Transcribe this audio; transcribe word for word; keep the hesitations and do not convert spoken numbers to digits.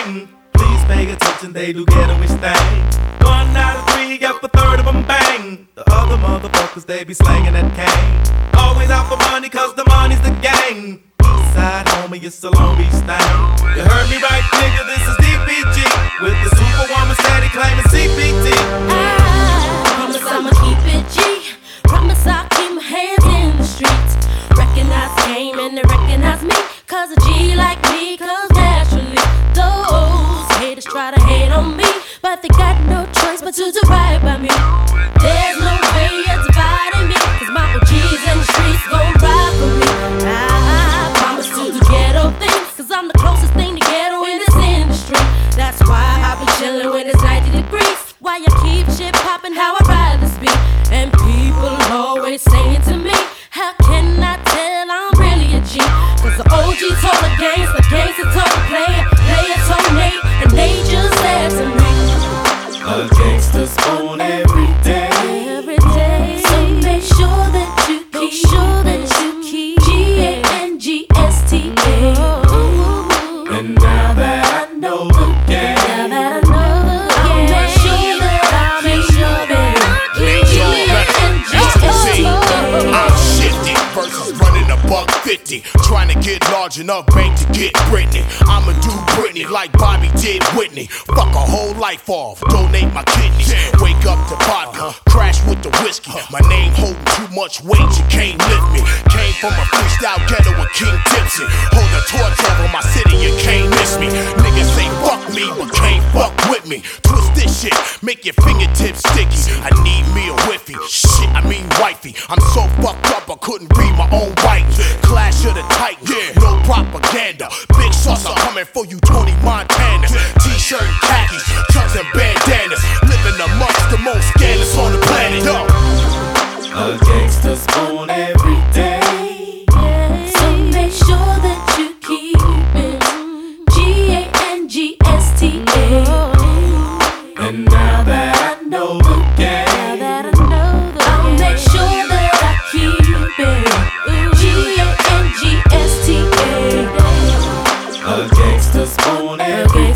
gang. Please pay attention, they do ghettoish thing. One out of three, yep, a third of them bang. The other motherfuckers, they be slanging that cane. Always out for money, cause the money's the gang. Eastside, homie, it's a Long Beach thing. You heard me right, nigga, this is D P G. With the superwoman steady claiming C P T. I promise I'ma keep it G. Promise I'll keep my hands in the streets. Recognize game and they recognize me. Cause a G like me comes naturally. Those haters try to hate on me, but they got no choice but to do right by me. There's no way you're dividing me, cause my O Gs in the streets gon' ride for me. I promise to do ghetto things, cause I'm the closest thing to ghetto in this industry. That's why I be chillin' when it's ninety degrees. Why you keep shit poppin', how I ride this beat. And people always saying to me, how can I tell I'm really a G? Cause the O G told the gangs, the gangs that told the player, player told Nate, and they just said to me, a gangster's born every day. Every day. So make sure that you keep, make sure that you keep G A N G S T A. And now that I know the game, now that I know the game, I'll make sure that I'll make sure that G A N G S T A. I'm shifty versus running a buck fifty. Trying to get large enough bank to get Britney. I'ma do Britney like Bobby did Whitney. Fuck a whole life off, donate my kidneys. Wake up to vodka, crash with the whiskey. My name holding too much weight, you can't lift me. Came from a freestyle ghetto with King Tipsy. Hold a torch over my city, you can't miss me. Niggas say fuck me, but can't fuck with me. Twist this shit, make your fingertips sticky. I need me a whiffy, shit, I mean wifey. I'm so fucked up I couldn't read my own writing. Clash of the Titans, no propaganda. Big sauce, I'm coming for you, Tony Montana. T-shirt and khakis, chucks and bandanas. Living amongst the most scandalous on the planet. Yo. A gangster's born every day. So make sure that you keep it G A N G S T A. And now that I know the game, now that I know the I'll game, make sure that I keep it G A N G S T A. a gangster's born every day.